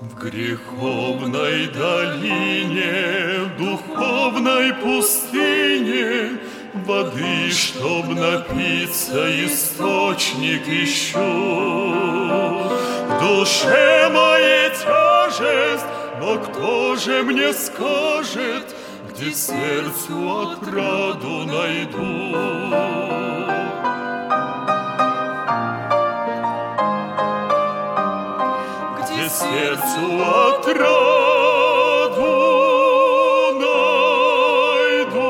В греховной долине, в духовной пустыне воды, чтоб напиться, источник ищу. В душе моей тяжесть, но кто же мне скажет, где сердцу отраду найду? Сердцу отраду найду.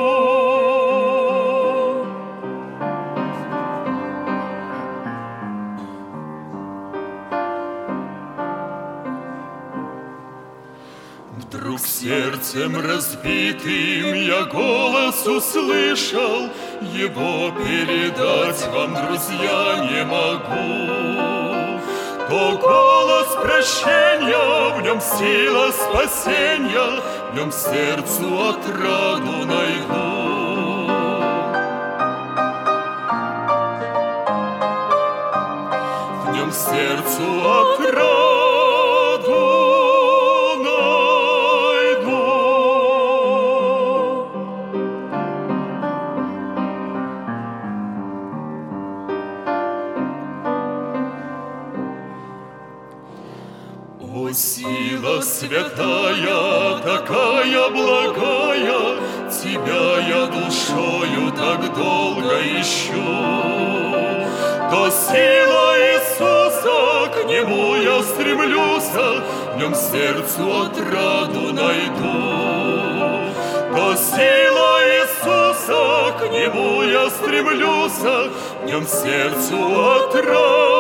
Вдруг сердцем разбитым я голос услышал, его передать вам, друзья, не могу. То голос прощения, в нем сила спасения, в нем сердцу отраду найду. В нем сердцу отраду найду. О, сила святая, такая благая, тебя я душою так долго ищу. То сила Иисуса, к Нему я стремлюсь, в Нем сердцу отраду найду. То сила Иисуса, к Нему я стремлюсь, в Нем сердцу отраду